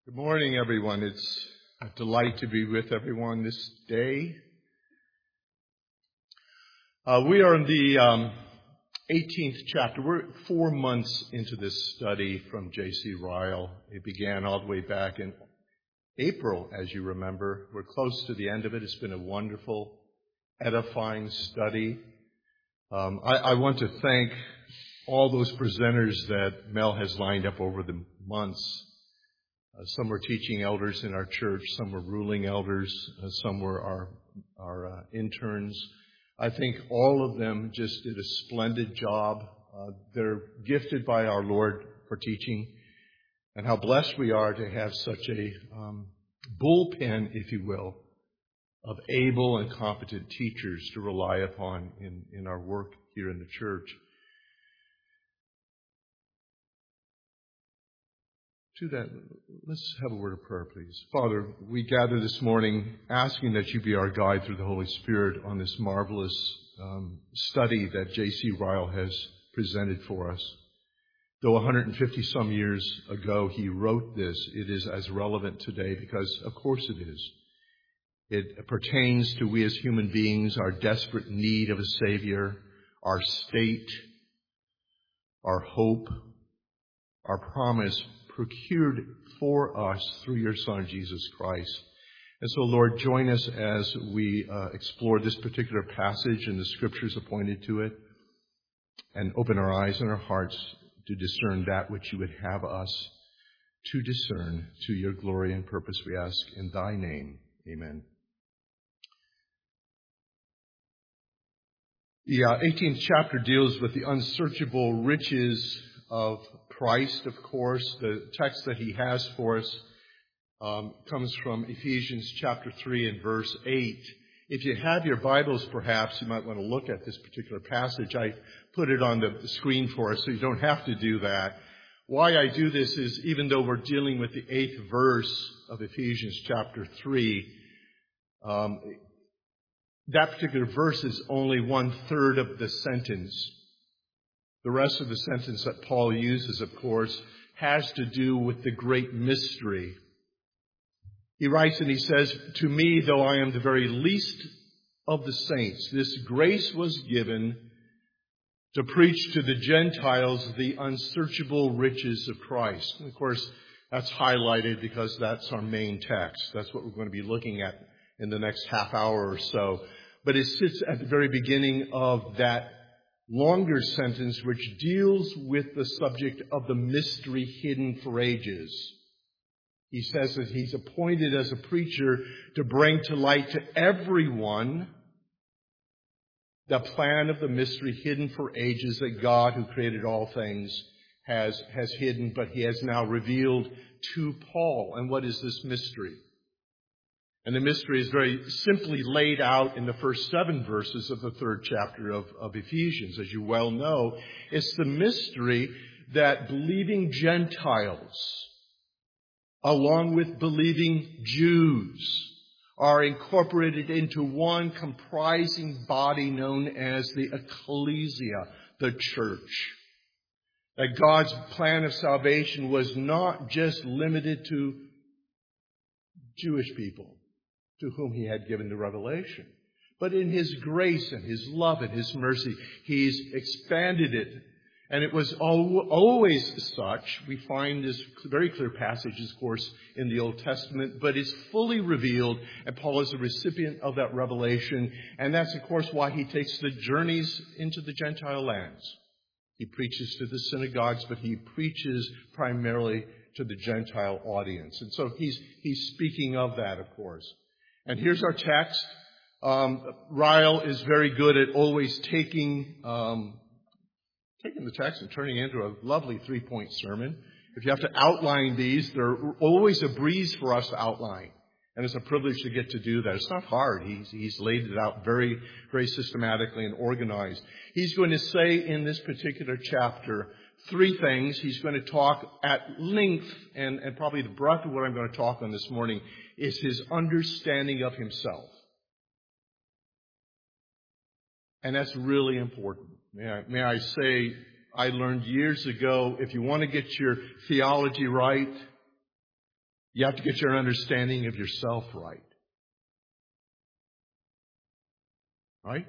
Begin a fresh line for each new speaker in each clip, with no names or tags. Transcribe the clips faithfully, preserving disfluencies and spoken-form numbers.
Good morning, everyone. It's a delight to be with everyone this day. Uh, we are in the um, eighteenth chapter. We're four months into this study from J C Ryle. It began all the way back in April, as you remember. We're close to the end of it. It's been a wonderful, edifying study. Um, I, I want to thank all those presenters that Mel has lined up over the months. Uh, some were teaching elders in our church, some were ruling elders, uh, some were our, our uh, interns. I think all of them just did a splendid job. Uh, they're gifted by our Lord for teaching, and how blessed we are to have such a um, bullpen, if you will, of able and competent teachers to rely upon in, in our work here in the church. To that, let's have a word of prayer, please. Father, we gather this morning asking that you be our guide through the Holy Spirit on this marvelous um, study that J C Ryle has presented for us. Though one hundred fifty some years ago he wrote this, it is as relevant today because, of course, it is. It pertains to we as human beings, our desperate need of a Savior, our state, our hope, our promise procured for us through your Son, Jesus Christ. And so, Lord, join us as we uh, explore this particular passage and the scriptures appointed to it, and open our eyes and our hearts to discern that which you would have us to discern to your glory and purpose, we ask in thy name. Amen. The uh, eighteenth chapter deals with the unsearchable riches of Christ, of course. The text that he has for us um, comes from Ephesians chapter three and verse eight. If you have your Bibles, perhaps, you might want to look at this particular passage. I put it on the screen for us, so you don't have to do that. Why I do this is, even though we're dealing with the eighth verse of Ephesians chapter three, um, that particular verse is only one third of the sentence. The rest of the sentence that Paul uses, of course, has to do with the great mystery. He writes and he says, "To me, though I am the very least of the saints, this grace was given to preach to the Gentiles the unsearchable riches of Christ." And of course, that's highlighted because that's our main text. That's what we're going to be looking at in the next half hour or so. But it sits at the very beginning of that longer sentence which deals with the subject of the mystery hidden for ages. He says that he's appointed as a preacher to bring to light to everyone the plan of the mystery hidden for ages that God, who created all things, has, has hidden, but he has now revealed to Paul. And what is this mystery? And the mystery is very simply laid out in the first seven verses of the third chapter of, of Ephesians. As you well know, it's the mystery that believing Gentiles, along with believing Jews, are incorporated into one comprising body known as the ecclesia, the church. That God's plan of salvation was not just limited to Jewish people, to whom he had given the revelation. But in his grace and his love and his mercy, he's expanded it. And it was always such. We find this very clear passage, of course, in the Old Testament, but it's fully revealed, and Paul is a recipient of that revelation. And that's, of course, why he takes the journeys into the Gentile lands. He preaches to the synagogues, but he preaches primarily to the Gentile audience. And so he's, he's speaking of that, of course. And here's our text. Um, Ryle is very good at always taking um, taking the text and turning it into a lovely three-point sermon. If you have to outline these, they're always a breeze for us to outline. And it's a privilege to get to do that. It's not hard. He's, he's laid it out very, very systematically and organized. He's going to say in this particular chapter three things. He's going to talk at length, and, and probably the breadth of what I'm going to talk on this morning is his understanding of himself. And that's really important. May I, may I say, I learned years ago, if you want to get your theology right, You have to get your understanding of yourself right. Right?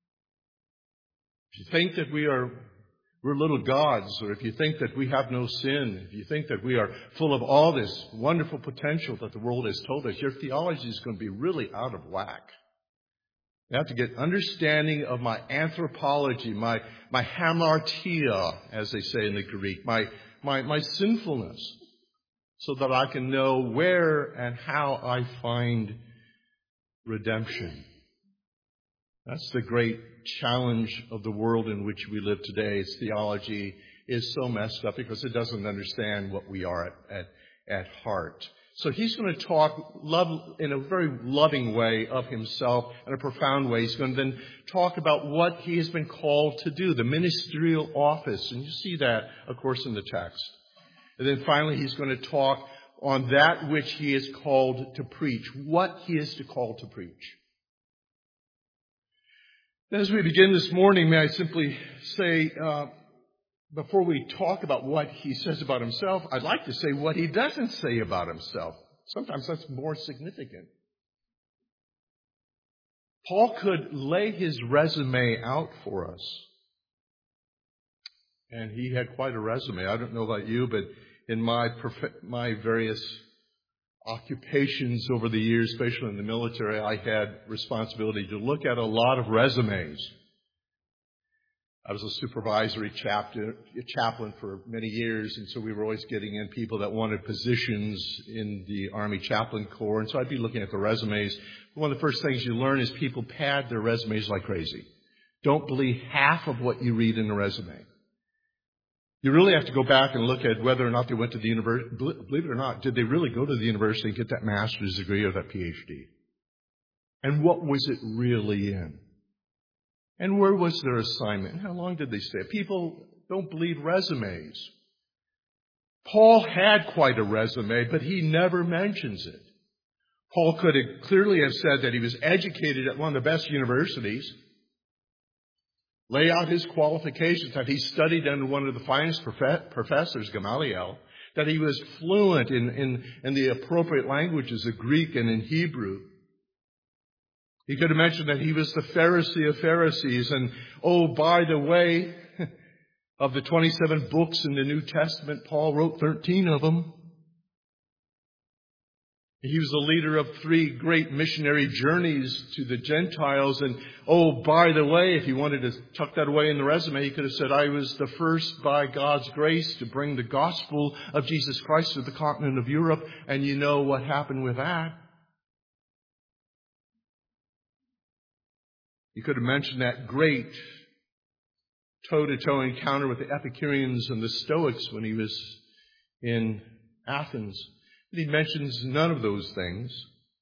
If you think that we are we're little gods, or if you think that we have no sin, if you think that we are full of all this wonderful potential that the world has told us, your theology is going to be really out of whack. You have to get understanding of my anthropology, my my hamartia, as they say in the Greek, my my my sinfulness, so that I can know where and how I find redemption. That's the great challenge of the world in which we live today. Its theology is so messed up because it doesn't understand what we are at, at, at heart. So he's going to talk love, in a very loving way of himself, in a profound way. He's going to then talk about what he has been called to do, the ministerial office. And you see that, of course, in the text. And then finally, he's going to talk on that which he is called to preach, what he is to call to preach. As we begin this morning, may I simply say, uh, before we talk about what he says about himself, I'd like to say what he doesn't say about himself. Sometimes that's more significant. Paul could lay his resume out for us. And he had quite a resume. I don't know about you, but in my prof- my various occupations over the years, especially in the military, I had responsibility to look at a lot of resumes. I was a supervisory chaplain, chaplain for many years, and so we were always getting in people that wanted positions in the Army Chaplain Corps, and so I'd be looking at the resumes. One of the first things you learn is people pad their resumes like crazy. Don't believe half of what you read in a resume. You really have to go back and look at whether or not they went to the university. Believe it or not, did they really go to the university and get that master's degree or that P H D? And what was it really in? And where was their assignment? And how long did they stay? People don't believe resumes. Paul had quite a resume, but he never mentions it. Paul could have clearly have said that he was educated at one of the best universities, lay out his qualifications, that he studied under one of the finest prof- professors, Gamaliel, that he was fluent in, in, in the appropriate languages of Greek and in Hebrew. He could have mentioned that he was the Pharisee of Pharisees, and, oh, by the way, of the twenty-seven books in the New Testament, Paul wrote thirteen of them. He was the leader of three great missionary journeys to the Gentiles. And, oh, by the way, if he wanted to tuck that away in the resume, he could have said, I was the first by God's grace to bring the gospel of Jesus Christ to the continent of Europe. And you know what happened with that. He could have mentioned that great toe-to-toe encounter with the Epicureans and the Stoics when he was in Athens. But he mentions none of those things.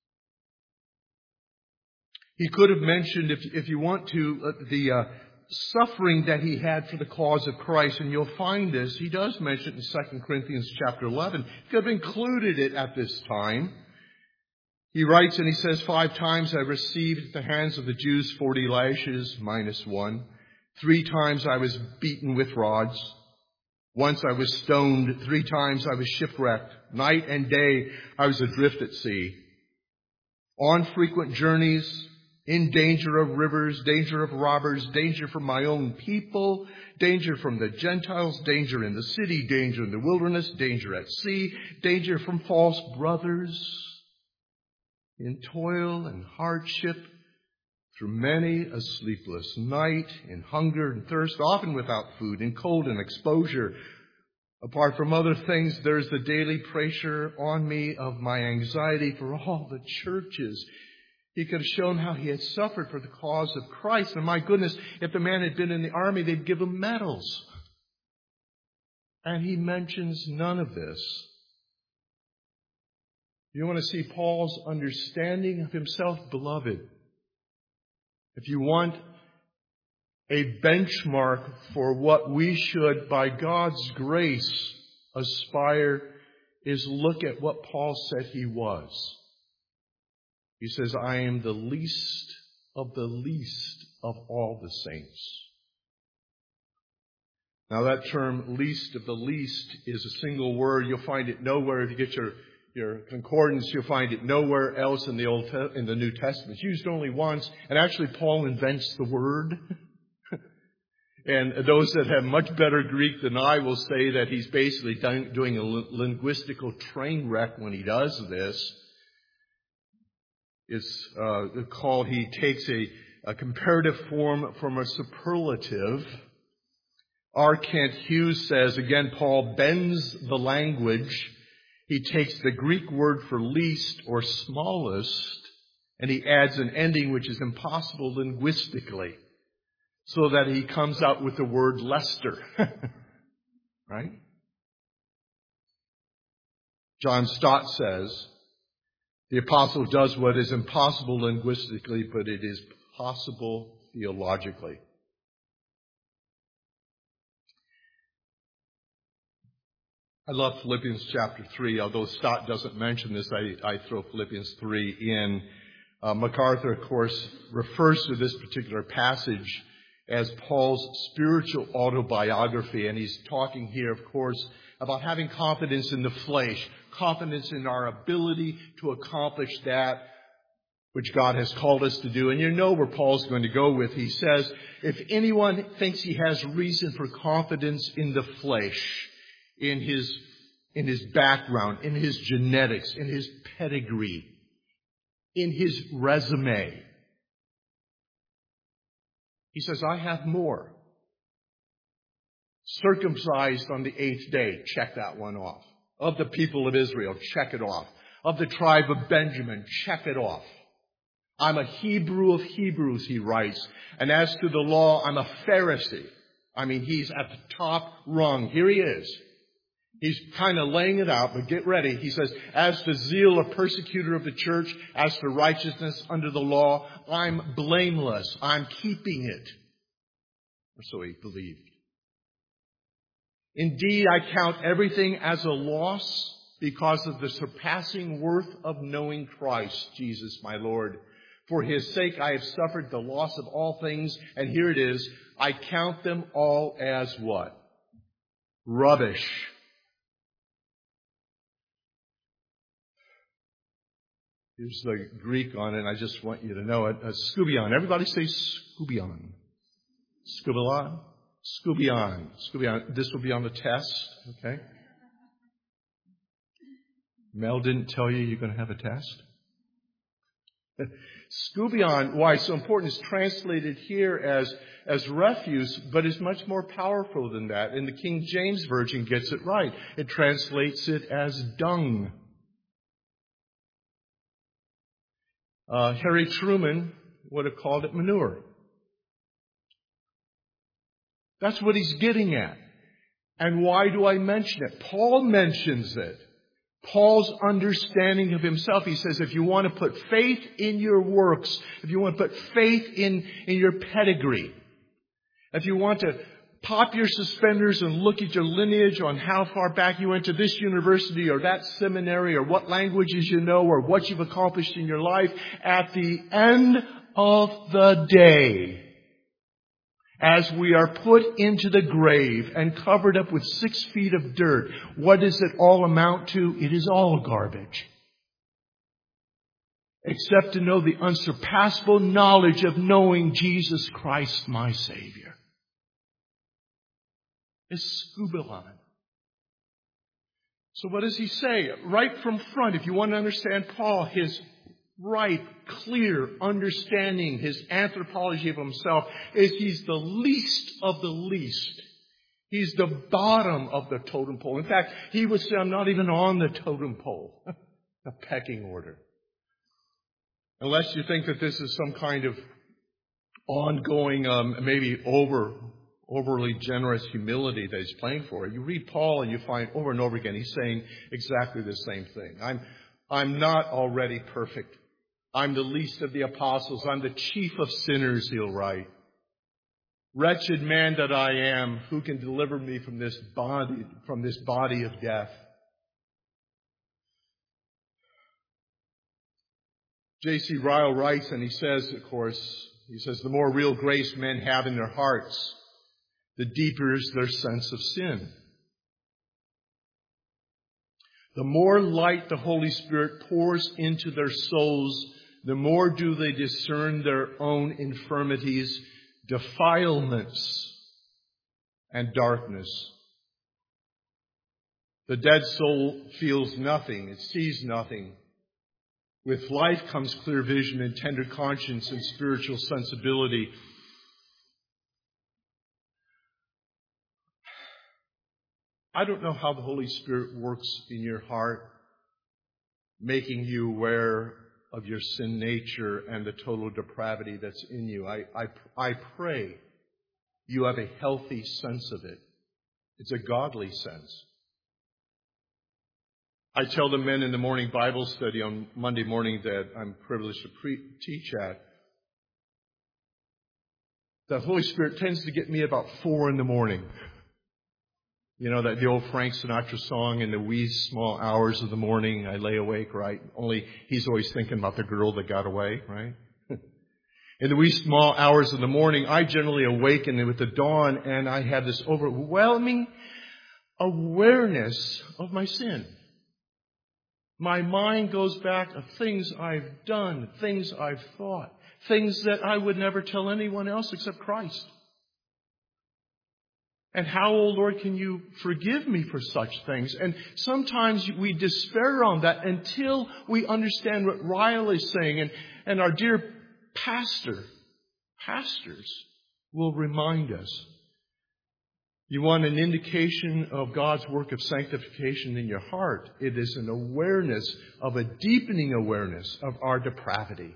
He could have mentioned, if, if you want to, uh, the uh, suffering that he had for the cause of Christ. And you'll find this. He does mention it in Second Corinthians chapter eleven. He could have included it at this time. He writes and he says, five times I received at the hands of the Jews forty lashes, minus one. Three times I was beaten with rods. Once I was stoned. Three times I was shipwrecked. Night and day I was adrift at sea. On frequent journeys, in danger of rivers, danger of robbers, danger from my own people, danger from the Gentiles, danger in the city, danger in the wilderness, danger at sea, danger from false brothers, in toil and hardship, through many a sleepless night, in hunger and thirst, often without food, in cold and exposure. Apart from other things, there's the daily pressure on me of my anxiety for all the churches. He could have shown how he had suffered for the cause of Christ. And my goodness, if the man had been in the army, they'd give him medals. And he mentions none of this. You want to see Paul's understanding of himself, beloved? If you want a benchmark for what we should, by God's grace, aspire, is look at what Paul said he was. He says, I am the least of the least of all the saints. Now that term, least of the least, is a single word. You'll find it nowhere if you get your, your concordance, you'll find it nowhere else in the Old Te- in the New Testament. It's used only once, and actually Paul invents the word. And those that have much better Greek than I will say that he's basically done, doing a linguistical train wreck when he does this. It's uh, called, he takes a, a comparative form from a superlative. R. Kent Hughes says, again, Paul bends the language. He takes the Greek word for least or smallest, and he adds an ending which is impossible linguistically, so that he comes out with the word Lester. Right? John Stott says, the apostle does what is impossible linguistically, but it is possible theologically. I love Philippians chapter three. Although Stott doesn't mention this, I, I throw Philippians three in. Uh, MacArthur, of course, refers to this particular passage as Paul's spiritual autobiography. And he's talking here, of course, about having confidence in the flesh, confidence in our ability to accomplish that which God has called us to do. And you know where Paul's going to go with. He says, if anyone thinks he has reason for confidence in the flesh, in his, in his background, in his genetics, in his pedigree, in his resume, he says, I have more. Circumcised on the eighth day, check that one off. Of the people of Israel, check it off. Of the tribe of Benjamin, check it off. I'm a Hebrew of Hebrews, he writes. And as to the law, I'm a Pharisee. I mean, he's at the top rung. Here he is. He's kind of laying it out, but get ready. He says, as to zeal, a persecutor of the church, as to righteousness under the law, I'm blameless. I'm keeping it. Or so he believed. Indeed, I count everything as a loss because of the surpassing worth of knowing Christ, Jesus my Lord. For his sake I have suffered the loss of all things, and here it is, I count them all as what? Rubbish. Here's the Greek on it, and I just want you to know it. Uh, Skubion. Everybody say Skubion. Skubion. Skubion. Skubion. This will be on the test, okay? Mel didn't tell you you're going to have a test? Skubion, why it's so important, is translated here as, as refuse, but is much more powerful than that. And the King James Version gets it right. It translates it as dung. Uh, Harry Truman would have called it manure. That's what he's getting at. And why do I mention it? Paul mentions it. Paul's understanding of himself. He says, if you want to put faith in your works, if you want to put faith in, in your pedigree, if you want to pop your suspenders and look at your lineage on how far back you went to this university or that seminary or what languages you know or what you've accomplished in your life, at the end of the day, as we are put into the grave and covered up with six feet of dirt, what does it all amount to? It is all garbage. Except to know the unsurpassable knowledge of knowing Jesus Christ, my Savior. It's skubalon. So what does he say? Right from front, if you want to understand Paul, his right, clear understanding, his anthropology of himself, is he's the least of the least. He's the bottom of the totem pole. In fact, he would say, I'm not even on the totem pole, the pecking order. Unless you think that this is some kind of ongoing, um, maybe over, overly generous humility that he's playing for. You read Paul and you find over and over again, he's saying exactly the same thing. I'm, I'm not already perfect. I'm the least of the apostles. I'm the chief of sinners, he'll write. Wretched man that I am, who can deliver me from this body, from this body of death? J C Ryle writes, and he says, of course, he says, the more real grace men have in their hearts, the deeper is their sense of sin. The more light the Holy Spirit pours into their souls, the more do they discern their own infirmities, defilements, and darkness. The dead soul feels nothing. It sees nothing. With life comes clear vision and tender conscience and spiritual sensibility. I don't know how the Holy Spirit works in your heart, making you aware of your sin nature and the total depravity that's in you. I, I, I pray you have a healthy sense of it. It's a godly sense. I tell the men in the morning Bible study on Monday morning that I'm privileged to pre- teach at, the Holy Spirit tends to get me about four in the morning. You know, that the old Frank Sinatra song, in the wee small hours of the morning, I lay awake, right? Only he's always thinking about the girl that got away, right? In the wee small hours of the morning, I generally awaken with the dawn, and I have this overwhelming awareness of my sin. My mind goes back to things I've done, things I've thought, things that I would never tell anyone else except Christ. And how, oh Lord, can you forgive me for such things? And sometimes we despair on that until we understand what Ryle is saying. And, and our dear pastor, pastors will remind us. You want an indication of God's work of sanctification in your heart. It is an awareness of a deepening awareness of our depravity.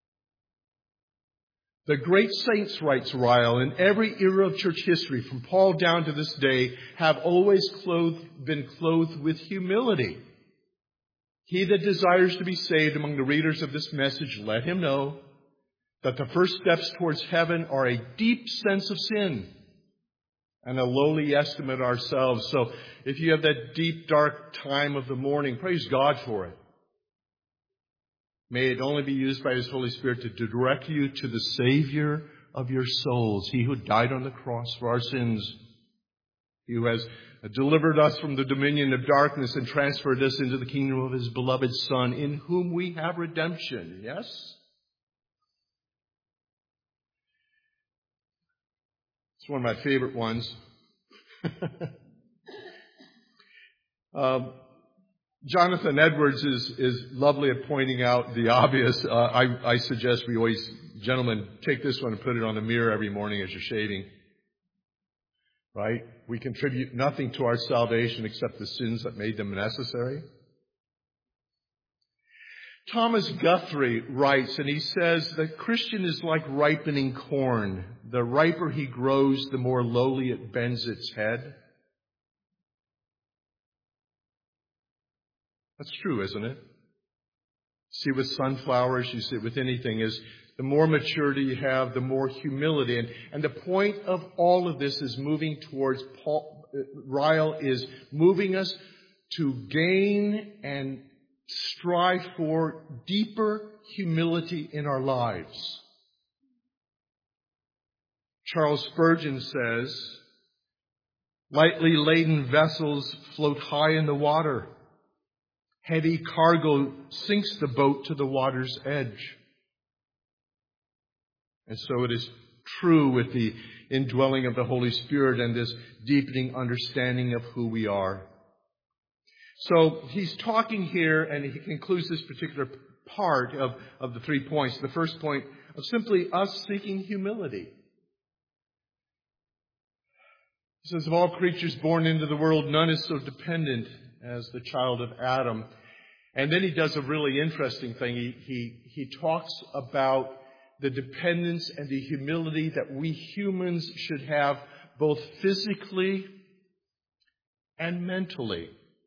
The great saints, writes Ryle, in every era of church history, from Paul down to this day, have always clothed, been clothed with humility. He that desires to be saved among the readers of this message, let him know that the first steps towards heaven are a deep sense of sin and a lowly estimate of ourselves. So if you have that deep, dark time of the morning, praise God for it. May it only be used by His Holy Spirit to direct you to the Savior of your souls, He who died on the cross for our sins, He who has delivered us from the dominion of darkness and transferred us into the kingdom of His beloved Son, in whom we have redemption. Yes? It's one of my favorite ones. um, Jonathan Edwards is, is lovely at pointing out the obvious. Uh, I, I suggest we always, gentlemen, take this one and put it on the mirror every morning as you're shaving. Right? We contribute nothing to our salvation except the sins that made them necessary. Thomas Guthrie writes, and he says, the Christian is like ripening corn. The riper he grows, the more lowly it bends its head. That's true, isn't it? See, with sunflowers, you see it with anything, is the more maturity you have, the more humility. And, and the point of all of this is moving towards, Paul, Ryle is moving us to gain and strive for deeper humility in our lives. Charles Spurgeon says, lightly laden vessels float high in the water. Heavy cargo sinks the boat to the water's edge. And so it is true with the indwelling of the Holy Spirit and this deepening understanding of who we are. So he's talking here, and he concludes this particular part of, of the three points. The first point of simply us seeking humility. He says, of all creatures born into the world, none is so dependent as the child of Adam. And then he does a really interesting thing. He, he, he talks about the dependence and the humility that we humans should have both physically and mentally.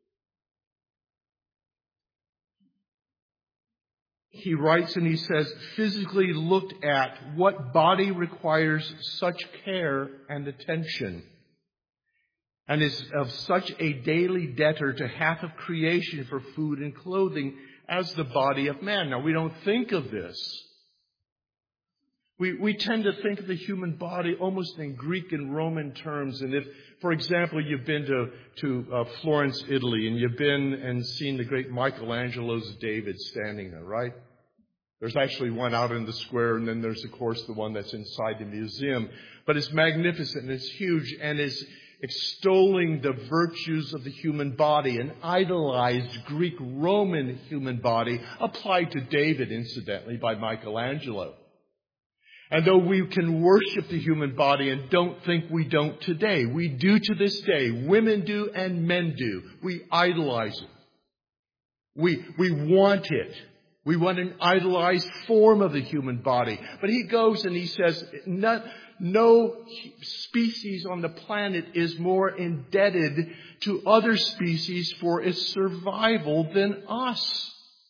He writes and he says, physically looked at, what body requires such care and attention and is of such a daily debtor to half of creation for food and clothing as the body of man. Now, we don't think of this. We, we tend to think of the human body almost in Greek and Roman terms. And if, for example, you've been to, to uh, Florence, Italy, and you've been and seen the great Michelangelo's David standing there, right? There's actually one out in the square, and then there's, of course, the one that's inside the museum. But it's magnificent, and it's huge, and it's extolling the virtues of the human body, an idolized Greek-Roman human body applied to David, incidentally, by Michelangelo. And though we can worship the human body and don't think we don't today, we do to this day. Women do and men do. We idolize it. We, we want it. We want an idolized form of the human body. But he goes and he says, no, no species on the planet is more indebted to other species for its survival than us.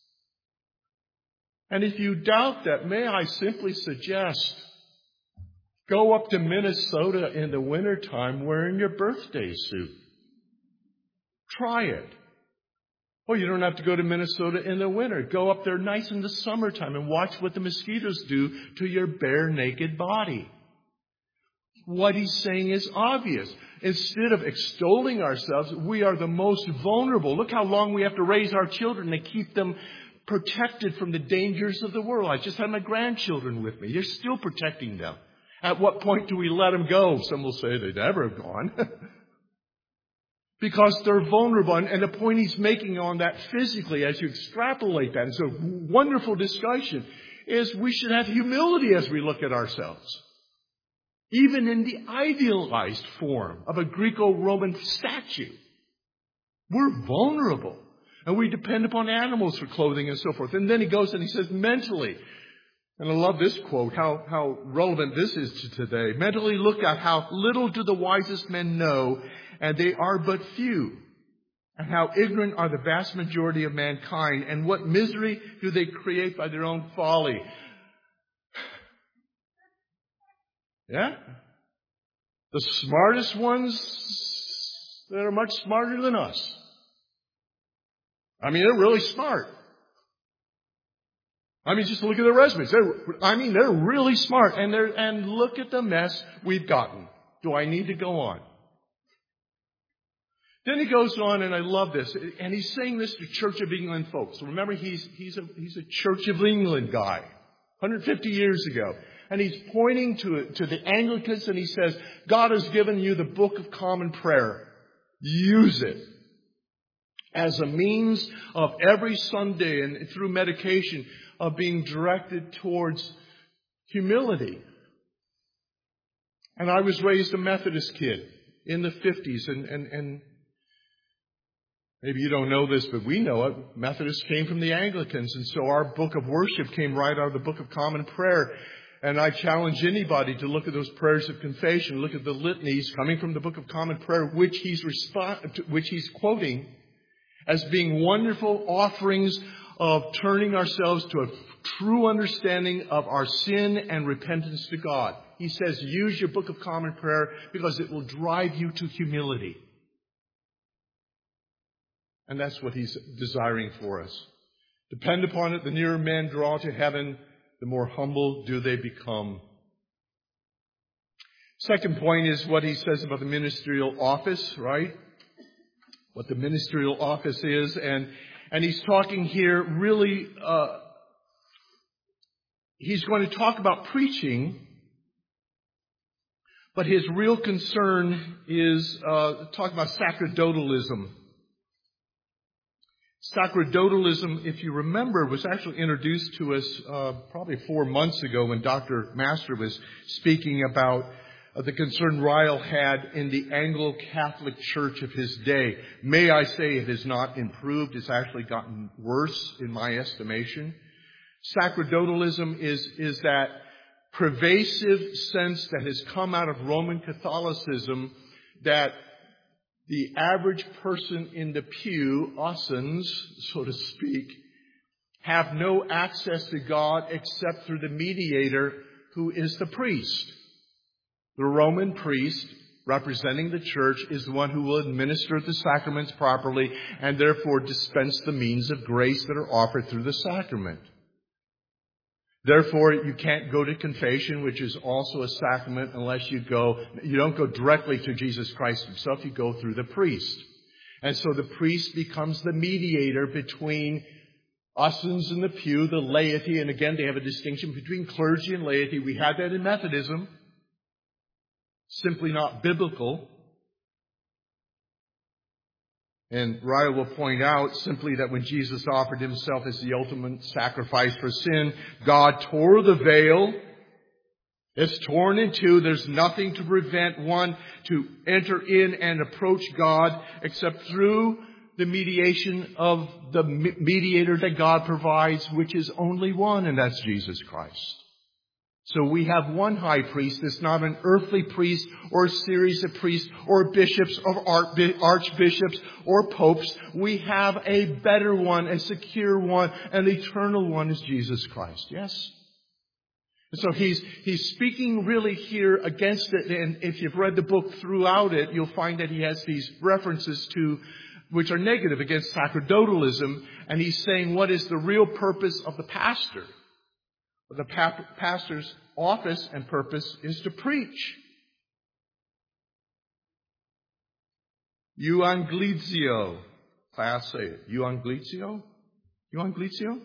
And if you doubt that, may I simply suggest, go up to Minnesota in the wintertime wearing your birthday suit. Try it. Well, you don't have to go to Minnesota in the winter. Go up there nice in the summertime and watch what the mosquitoes do to your bare naked body. What he's saying is obvious. Instead of extolling ourselves, we are the most vulnerable. Look how long we have to raise our children to keep them protected from the dangers of the world. I just had my grandchildren with me. You're still protecting them. At what point do we let them go? Some will say they never have gone. Because they're vulnerable. And the point he's making on that physically, as you extrapolate that, it's a wonderful discussion, is we should have humility as we look at ourselves. Even in the idealized form of a Greco-Roman statue. We're vulnerable. And we depend upon animals for clothing and so forth. And then he goes and he says, mentally, and I love this quote, how, how relevant this is to today. Mentally look at how little do the wisest men know, and they are but few. And how ignorant are the vast majority of mankind, and what misery do they create by their own folly. Yeah? The smartest ones that are much smarter than us. I mean, they're really smart. I mean, just look at their resumes. They're, I mean, they're really smart. And they're, and look at the mess we've gotten. Do I need to go on? Then he goes on, and I love this. And he's saying this to Church of England folks. Remember, he's, he's a, he's a Church of England guy. one hundred fifty years ago. And he's pointing to, to the Anglicans, and he says, God has given you the Book of Common Prayer. Use it as a means of every Sunday and through medication of being directed towards humility. And I was raised a Methodist kid in the fifties, and, and, and maybe you don't know this, but we know it. Methodists came from the Anglicans, and so our book of worship came right out of the Book of Common Prayer. And I challenge anybody to look at those prayers of confession, look at the litanies coming from the Book of Common Prayer, which he's resp- which he's quoting as being wonderful offerings of turning ourselves to a true understanding of our sin and repentance to God. He says, use your Book of Common Prayer because it will drive you to humility. And that's what he's desiring for us. Depend upon it, the nearer men draw to heaven, the more humble do they become. Second point is what he says about the ministerial office, right? What the ministerial office is. And, and he's talking here really, uh, he's going to talk about preaching, but his real concern is uh, talk about sacerdotalism. Sacerdotalism, if you remember, was actually introduced to us uh, probably four months ago when Doctor Master was speaking about uh, the concern Ryle had in the Anglo-Catholic Church of his day. May I say it has not improved. It's actually gotten worse in my estimation. Sacerdotalism is, is that pervasive sense that has come out of Roman Catholicism that the average person in the pew, us'uns, so to speak, have no access to God except through the mediator who is the priest. The Roman priest, representing the church, is the one who will administer the sacraments properly and therefore dispense the means of grace that are offered through the sacrament. Therefore, you can't go to confession, which is also a sacrament, unless you go, you don't go directly to Jesus Christ himself, you go through the priest. And so the priest becomes the mediator between us in the pew, the laity, and again, they have a distinction between clergy and laity. We had that in Methodism. Simply not biblical. And Ryle will point out simply that when Jesus offered himself as the ultimate sacrifice for sin, God tore the veil. It's torn in two. There's nothing to prevent one to enter in and approach God except through the mediation of the mediator that God provides, which is only one, and that's Jesus Christ. So we have one high priest. It's not an earthly priest or a series of priests or bishops or archbishops or popes. We have a better one, a secure one, an eternal one is Jesus Christ. Yes? So he's, he's speaking really here against it. And if you've read the book throughout it, you'll find that he has these references to, which are negative against sacerdotalism. And he's saying, what is the real purpose of the pastor? The pastor's office and purpose is to preach. Euangelizio. Class, say it. Euangelizio? Euangelizio?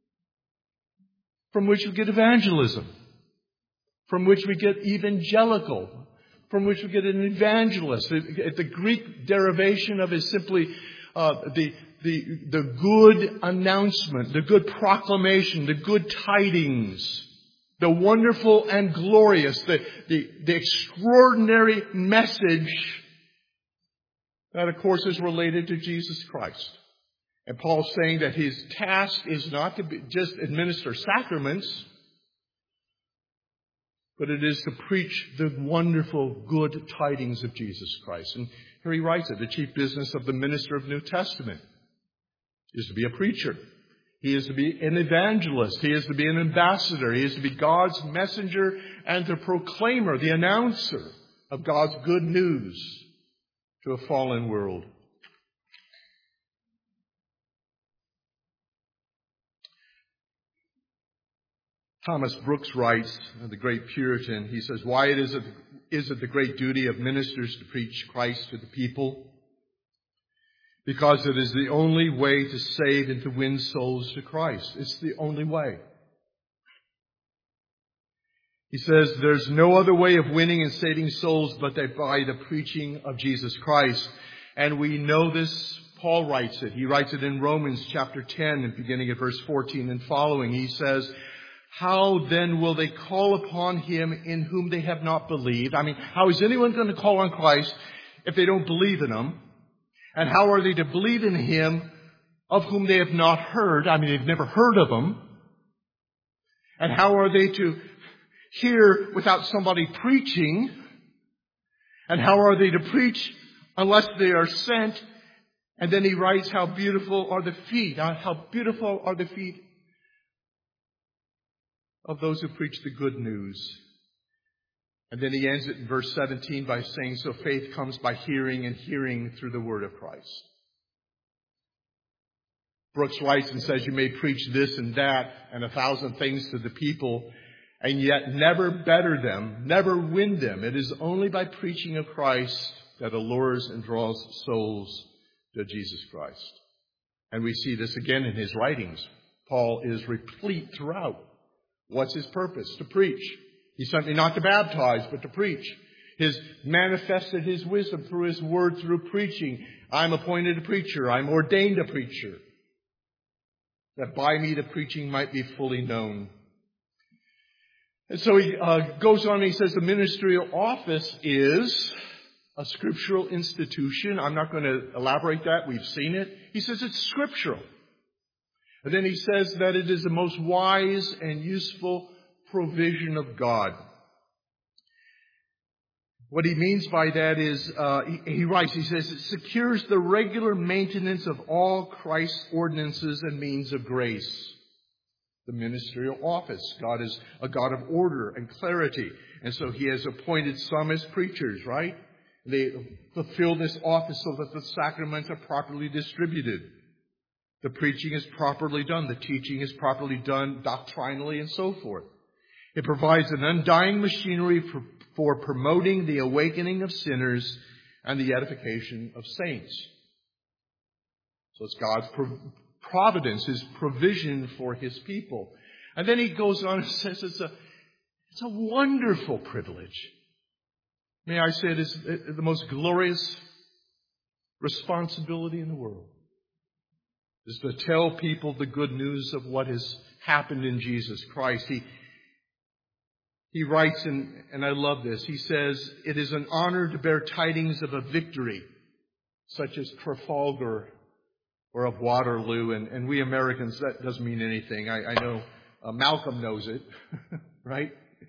From which we get evangelism. From which we get evangelical. From which we get an evangelist. The, the Greek derivation of it is simply uh, the The, the good announcement, the good proclamation, the good tidings, the wonderful and glorious, the, the, the extraordinary message that, of course, is related to Jesus Christ. And Paul's saying that his task is not to be, just administer sacraments, but it is to preach the wonderful, good tidings of Jesus Christ. And here he writes it, the chief business of the minister of the New Testament is to be a preacher. He is to be an evangelist. He is to be an ambassador. He is to be God's messenger and the proclaimer, the announcer of God's good news to a fallen world. Thomas Brooks writes, the great Puritan, he says, why it is, it is it the great duty of ministers to preach Christ to the people? Because it is the only way to save and to win souls to Christ. It's the only way. He says there's no other way of winning and saving souls but by the preaching of Jesus Christ. And we know this. Paul writes it. He writes it in Romans chapter ten and beginning at verse fourteen and following. He says, how then will they call upon him in whom they have not believed? I mean, how is anyone going to call on Christ if they don't believe in him? And how are they to believe in him of whom they have not heard? I mean, they've never heard of him. And how are they to hear without somebody preaching? And how are they to preach unless they are sent? And then he writes, how beautiful are the feet. How beautiful are the feet of those who preach the good news. And then he ends it in verse seventeen by saying, so faith comes by hearing, and hearing through the word of Christ. Brooks writes and says, you may preach this and that and a thousand things to the people, and yet never better them, never win them. It is only by preaching of Christ that allures and draws souls to Jesus Christ. And we see this again in his writings. Paul is replete throughout. What's his purpose? To preach. He sent me not to baptize, but to preach. He's manifested his wisdom through his word, through preaching. I'm appointed a preacher. I'm ordained a preacher. That by me the preaching might be fully known. And so he uh, goes on and he says the ministerial office is a scriptural institution. I'm not going to elaborate that. We've seen it. He says it's scriptural. And then he says that it is the most wise and useful provision of God. What he means by that is, uh, he, he writes, he says, it secures the regular maintenance of all Christ's ordinances and means of grace. The ministerial office. God is a God of order and clarity. And so he has appointed some as preachers, right? They fulfill this office so that the sacraments are properly distributed. The preaching is properly done. The teaching is properly done doctrinally and so forth. It provides an undying machinery for, for promoting the awakening of sinners and the edification of saints. So it's God's providence, His provision for His people. And then he goes on and says it's a, it's a wonderful privilege. May I say it is the most glorious responsibility in the world, is to tell people the good news of what has happened in Jesus Christ. He, he writes, in, and I love this, he says, it is an honor to bear tidings of a victory, such as Trafalgar or of Waterloo. And, and we Americans, that doesn't mean anything. I, I know uh, Malcolm knows it, right?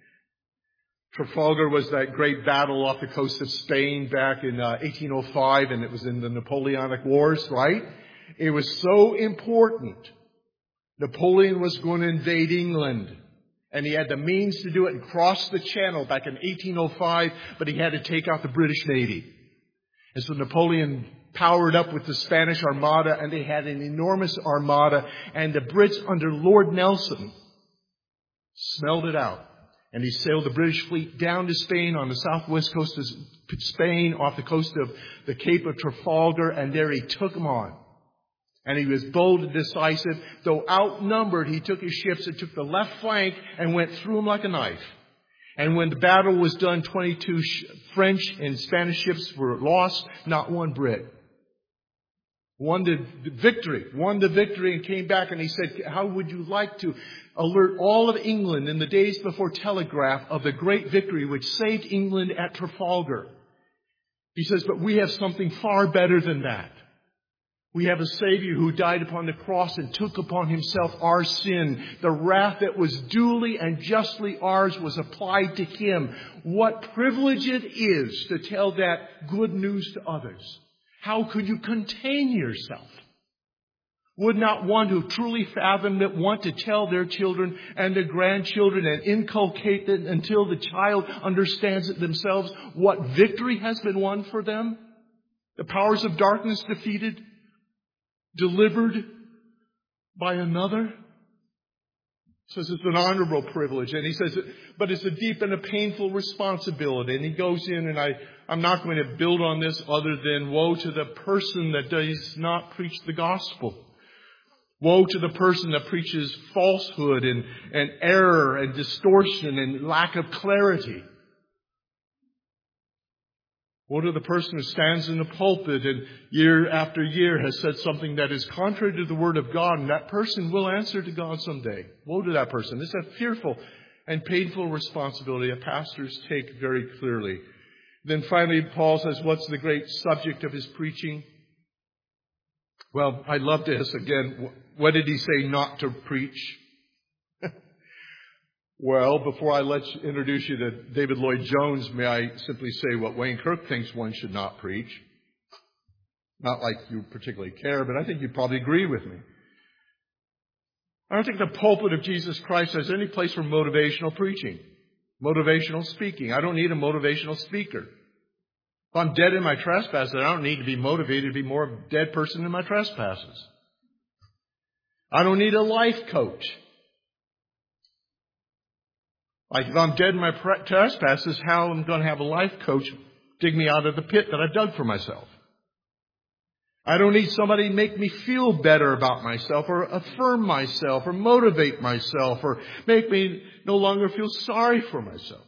Trafalgar was that great battle off the coast of Spain back in uh, eighteen oh five, and it was in the Napoleonic Wars, right? It was so important. Napoleon was going to invade England, and he had the means to do it and cross the Channel back in eighteen oh five, but he had to take out the British Navy. And so Napoleon powered up with the Spanish Armada, and they had an enormous armada, and the Brits under Lord Nelson smelled it out. And he sailed the British fleet down to Spain on the southwest coast of Spain, off the coast of the Cape of Trafalgar, and there he took them on. And he was bold and decisive. Though outnumbered, he took his ships and took the left flank and went through them like a knife. And when the battle was done, twenty-two French and Spanish ships were lost, not one Brit. Won the victory, won the victory and came back, and he said, how would you like to alert all of England in the days before telegraph of the great victory which saved England at Trafalgar? He says, but we have something far better than that. We have a Savior who died upon the cross and took upon Himself our sin. The wrath that was duly and justly ours was applied to Him. What privilege it is to tell that good news to others. How could you contain yourself? Would not one who truly fathomed it want to tell their children and their grandchildren and inculcate it until the child understands it themselves what victory has been won for them? The powers of darkness defeated, delivered by another. He says it's an honorable privilege. And he says, but it's a deep and a painful responsibility. And he goes in, and I, I'm not going to build on this other than woe to the person that does not preach the gospel. Woe to the person that preaches falsehood and, and error and distortion and lack of clarity. Woe to the person who stands in the pulpit and year after year has said something that is contrary to the Word of God, and that person will answer to God someday. Woe to that person. It's a fearful and painful responsibility that pastors take very clearly. Then finally, Paul says, what's the great subject of his preaching? Well, I love this again. What did he say not to preach? Well, before I let you introduce you to David Lloyd-Jones, may I simply say what Wayne Kirk thinks one should not preach. Not like you particularly care, but I think you'd probably agree with me. I don't think the pulpit of Jesus Christ has any place for motivational preaching, motivational speaking. I don't need a motivational speaker. If I'm dead in my trespasses, I don't need to be motivated to be more of a dead person in my trespasses. I don't need a life coach. Like if I'm dead in my trespasses, how am I going to have a life coach dig me out of the pit that I've dug for myself? I don't need somebody to make me feel better about myself or affirm myself or motivate myself or make me no longer feel sorry for myself.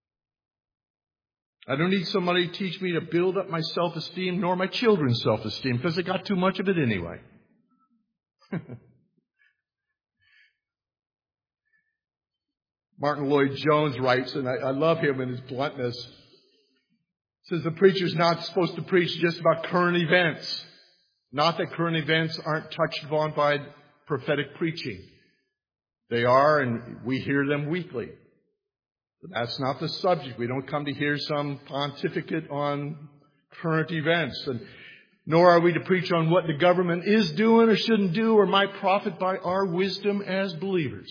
I don't need somebody to teach me to build up my self-esteem nor my children's self-esteem because they got too much of it anyway. Martin Lloyd-Jones writes, and I, I love him in his bluntness, says the preacher's not supposed to preach just about current events. Not that current events aren't touched upon by prophetic preaching. They are, and we hear them weekly. But that's not the subject. We don't come to hear some pontificate on current events. And nor are we to preach on what the government is doing or shouldn't do or might profit by our wisdom as believers.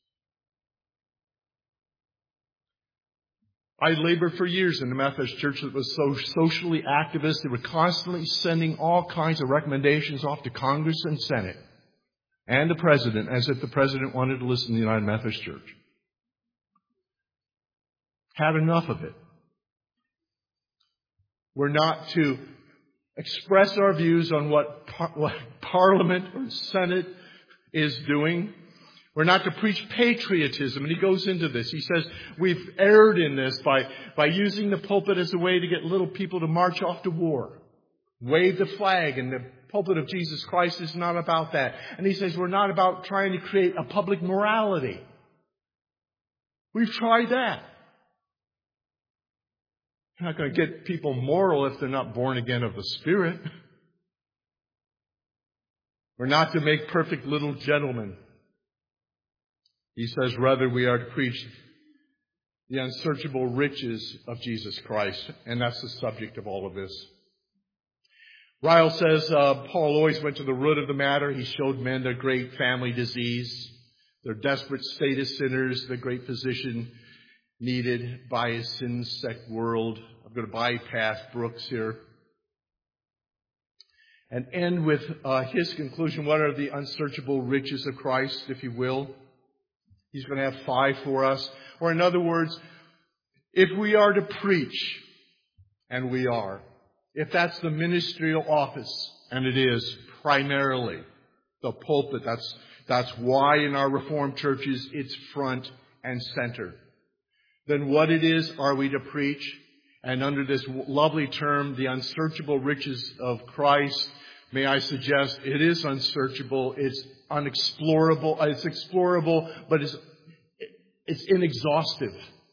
I labored for years in the Methodist Church that was so socially activist. They were constantly sending all kinds of recommendations off to Congress and Senate. and the president, as if the president wanted to listen to the United Methodist Church. Had enough of it. We're not to express our views on what, par- what Parliament or Senate is doing. We're not to preach patriotism. And he goes into this. He says we've erred in this by, by using the pulpit as a way to get little people to march off to war. Wave the flag. And the pulpit of Jesus Christ is not about that. And he says we're not about trying to create a public morality. We've tried that. You're not going to get people moral if they're not born again of the Spirit. We're not to make perfect little gentlemen. He says, rather, we are to preach the unsearchable riches of Jesus Christ. And that's the subject of all of this. Ryle says, uh, Paul always went to the root of the matter. He showed men their great family disease, their desperate state as sinners, the great physician needed by a sin-sick world. I'm going to bypass Brooks here. And end with uh, his conclusion. What are the unsearchable riches of Christ, if you will? He's going to have five for us. Or in other words, if we are to preach, and we are, if that's the ministerial office, and it is primarily the pulpit, that's, that's why in our Reformed churches it's front and center. Then what it is are we to preach? And under this lovely term, the unsearchable riches of Christ, may I suggest it is unsearchable, it's unexplorable, it's explorable, but it's, it's inexhaustive.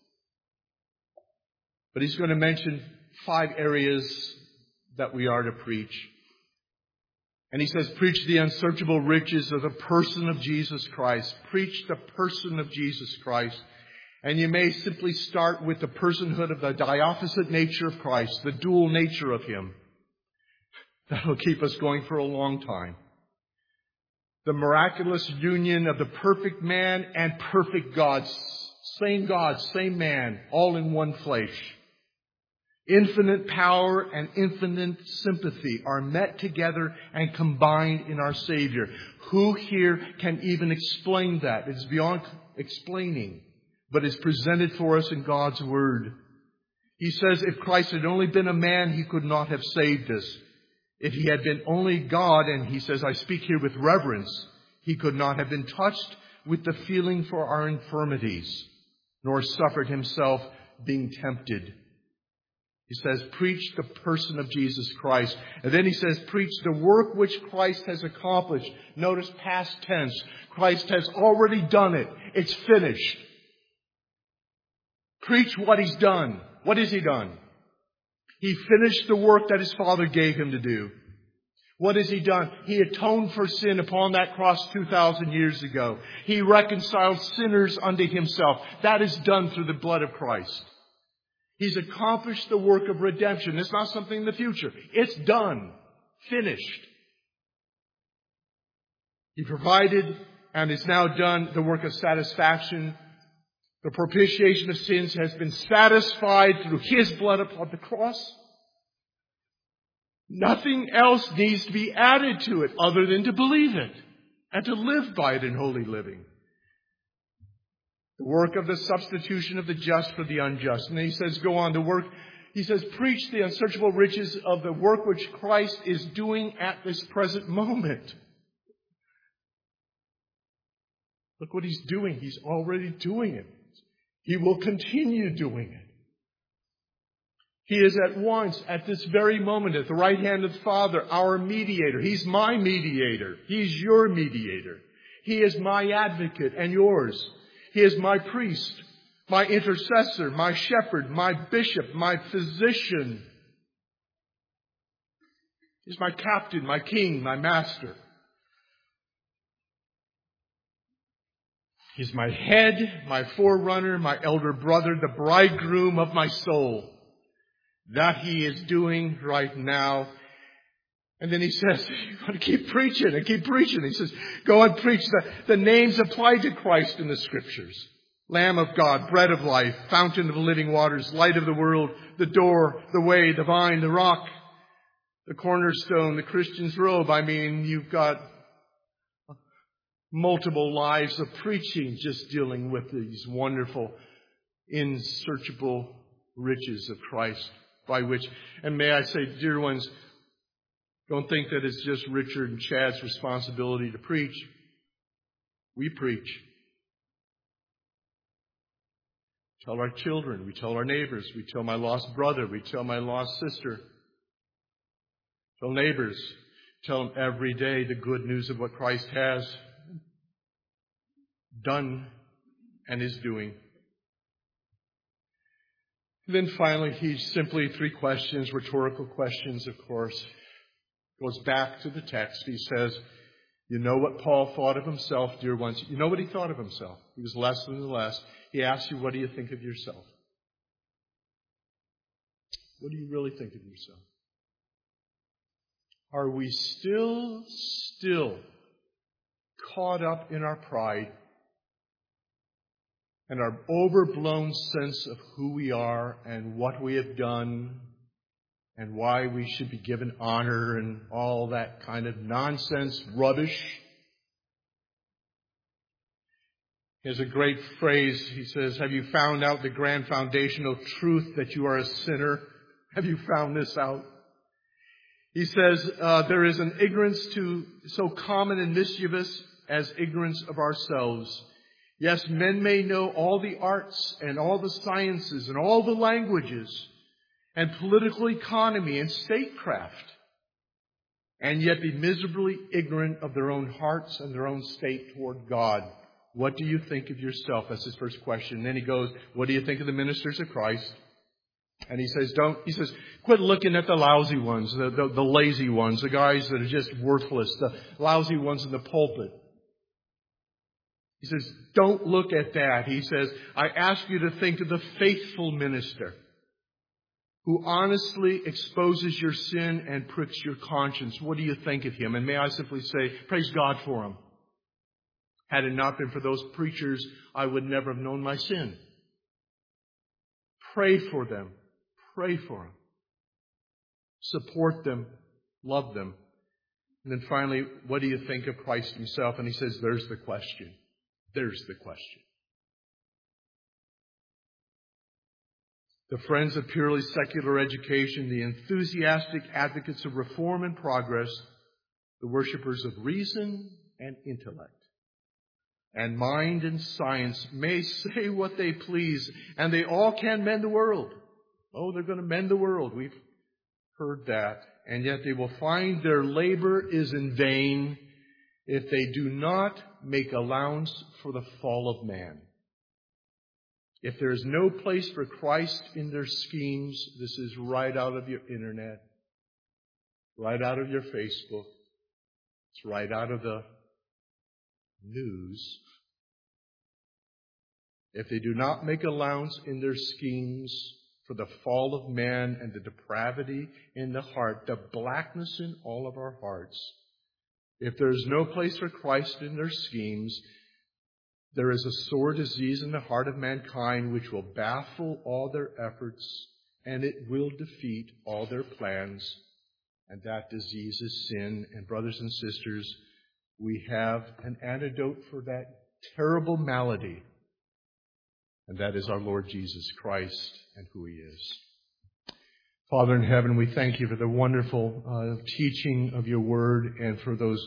But he's going to mention five areas that we are to preach. And he says, preach the unsearchable riches of the person of Jesus Christ. Preach the person of Jesus Christ. And you may simply start with the personhood of the diophysitic nature of Christ, the dual nature of Him. That'll keep us going for a long time. The miraculous union of the perfect man and perfect God. Same God, same man, all in one flesh. Infinite power and infinite sympathy are met together and combined in our Savior. Who here can even explain that? It's beyond explaining. But is presented for us in God's Word. He says if Christ had only been a man, He could not have saved us. If He had been only God, and He says, I speak here with reverence, He could not have been touched with the feeling for our infirmities, nor suffered Himself being tempted. He says, preach the person of Jesus Christ. And then He says, preach the work which Christ has accomplished. Notice past tense. Christ has already done it. It's finished. Preach what He's done. What has He done? He finished the work that His Father gave Him to do. What has He done? He atoned for sin upon that cross two thousand years ago. He reconciled sinners unto Himself. That is done through the blood of Christ. He's accomplished the work of redemption. It's not something in the future. It's done. Finished. He provided and is now done the work of satisfaction. The propitiation of sins has been satisfied through His blood upon the cross. Nothing else needs to be added to it other than to believe it and to live by it in holy living. The work of the substitution of the just for the unjust. And then he says, go on to work. He says, preach the unsearchable riches of the work which Christ is doing at this present moment. Look what He's doing. He's already doing it. He will continue doing it. He is at once, at this very moment, at the right hand of the Father, our mediator. He's my mediator. He's your mediator. He is my advocate and yours. He is my priest, my intercessor, my shepherd, my bishop, my physician. He's my captain, my king, my master. He's my head, my forerunner, my elder brother, the bridegroom of my soul. That He is doing right now. And then He says, you've got to keep preaching and keep preaching. He says, go and preach the, the names applied to Christ in the Scriptures. Lamb of God, bread of life, fountain of living waters, light of the world, the door, the way, the vine, the rock, the cornerstone, the Christian's robe. I mean, you've got multiple lives of preaching just dealing with these wonderful, unsearchable riches of Christ, by which, and may I say, dear ones, don't think that it's just Richard and Chad's responsibility to preach. We preach. We tell our children, we tell our neighbors, we tell my lost brother, we tell my lost sister. Tell neighbors, tell them every day the good news of what Christ has done and is doing. And then finally, he simply, three questions, rhetorical questions, of course, goes back to the text. He says, you know what Paul thought of himself, dear ones. You know what he thought of himself. He was less than the less. He asks you, what do you think of yourself? What do you really think of yourself? Are we still, still caught up in our pride and our overblown sense of who we are and what we have done and why we should be given honor and all that kind of nonsense rubbish? He has a great phrase. He says, have you found out the grand foundational truth that you are a sinner? Have you found this out? He says, uh, there is an ignorance to so common and mischievous as ignorance of ourselves. Yes, men may know all the arts and all the sciences and all the languages and political economy and statecraft, and yet be miserably ignorant of their own hearts and their own state toward God. What do you think of yourself? That's his first question. And then he goes, what do you think of the ministers of Christ? And he says, don't, he says, quit looking at the lousy ones, the, the, the lazy ones, the guys that are just worthless, the lousy ones in the pulpit. He says, don't look at that. He says, I ask you to think of the faithful minister who honestly exposes your sin and pricks your conscience. What do you think of him? And may I simply say, praise God for him. Had it not been for those preachers, I would never have known my sin. Pray for them. Pray for them. Support them. Love them. And then finally, what do you think of Christ himself? And he says, there's the question. There's the question. The friends of purely secular education, the enthusiastic advocates of reform and progress, the worshippers of reason and intellect, and mind and science may say what they please, and they all can mend the world. Oh, they're going to mend the world. We've heard that. And yet they will find their labor is in vain if they do not make allowance for the fall of man. If there is no place for Christ in their schemes, this is right out of your internet, right out of your Facebook, it's right out of the news. If they do not make allowance in their schemes for the fall of man and the depravity in the heart, the blackness in all of our hearts, if there is no place for Christ in their schemes, there is a sore disease in the heart of mankind which will baffle all their efforts, and it will defeat all their plans. And that disease is sin. And brothers and sisters, we have an antidote for that terrible malady. And that is our Lord Jesus Christ and who He is. Father in heaven, we thank You for the wonderful uh, teaching of Your Word and for those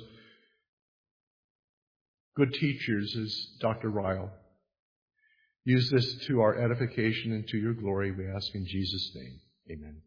good teachers as Doctor Ryle. Use this to our edification and to Your glory, we ask in Jesus' name. Amen.